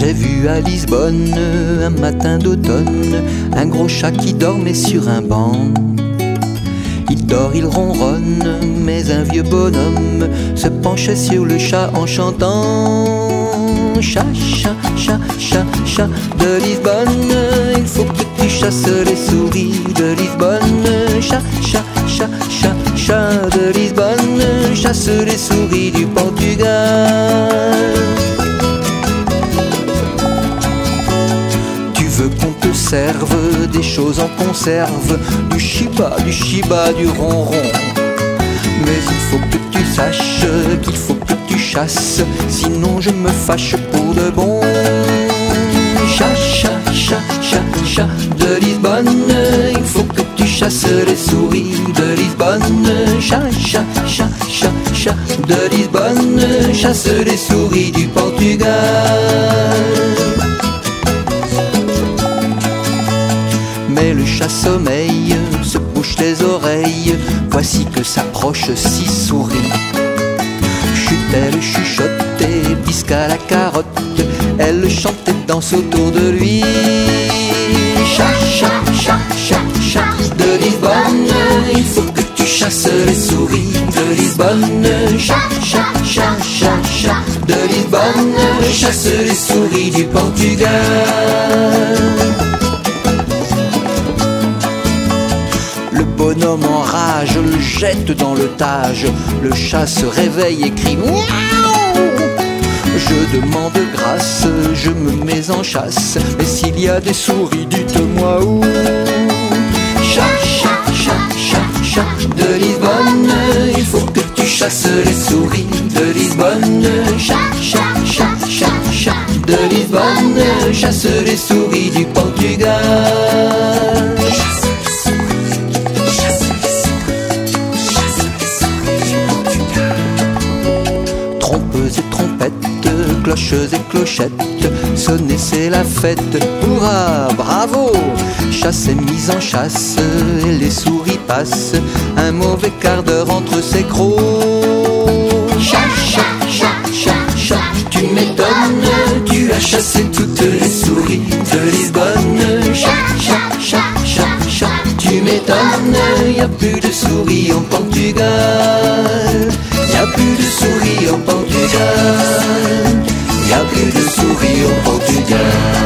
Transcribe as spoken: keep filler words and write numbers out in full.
J'ai vu à Lisbonne, un matin d'automne, un gros chat qui dormait sur un banc. Il dort, il ronronne, mais un vieux bonhomme se penchait sur le chat en chantant. Chat, chat, chat, chat, chat de Lisbonne, il faut que tu chasses les souris de Lisbonne. Chat, chat, chat, chat, chat de Lisbonne, chasse les souris du Portugal. Tu veux qu'on te serve des choses en conserve, du chiba, du chiba, du ronron. Mais il faut que tu saches qu'il faut que tu chasses, sinon je me fâche pour de bon. Chat, chat, chat, chat, chat de Lisbonne, il faut que tu chasses les souris de Lisbonne. Chat, chat, chat, chat, chat de Lisbonne, chasse les souris du Portugal. Mais le chat sommeille, se bouche les oreilles, voici que s'approche six souris. Chut-elle chuchotait, bisque à la carotte, elle chantait, danse autour de lui. Chat, chat, chat, chat, chat de Lisbonne, il faut que tu chasses les souris de Lisbonne. Chat, chat, chat, chat, chat de Lisbonne, chasse les souris du Portugal. Le bonhomme en rage le jette dans le Tage. Le chat se réveille et crie miaou. Je demande grâce, je me mets en chasse, mais s'il y a des souris, dites-moi où. Chat, chat, chat, chat, chat de Lisbonne, il faut que tu chasses les souris de Lisbonne. Chat, chat, chat, chat, chat de Lisbonne, chasse les souris du Portugal. Trompeuses et trompettes, cloches et clochettes, sonner c'est la fête. Hurrah, bravo! Chasse est mise en chasse et les souris passent un mauvais quart d'heure entre ses crocs. Chat, chat, chat, chat, chat, tu m'étonnes, tu as chassé toutes les souris de Lisbonne. Chat, chat, chat, chat, chat, tu m'étonnes, y a plus de souris en Portugal. Y'a plus de souris au Portugal. Y'a plus de souris au Portugal.